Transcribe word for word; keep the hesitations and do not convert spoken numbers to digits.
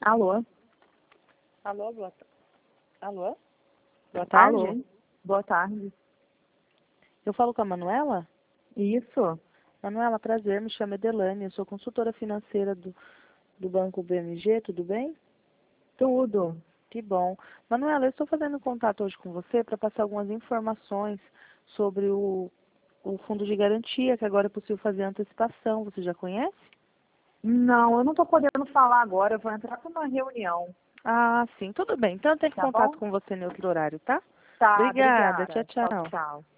Alô? Alô, boa ta- Alô? Boa tarde. Alô? Boa tarde. Eu falo com a Manuela? Isso. Manuela, prazer, me chamo Edelane, eu sou consultora financeira do, do Banco B M G, tudo bem? Tudo. Que bom. Manuela, eu estou fazendo contato hoje com você para passar algumas informações sobre o, o fundo de garantia, que agora é possível fazer antecipação. Você já conhece? Não, eu não estou podendo falar agora. Eu vou entrar para uma reunião. Ah, sim, tudo bem. Então eu tenho Tá contato bom? com você em outro horário, tá? Tá, Obrigada, tchau, obrigada. Tchau, tchau. tchau.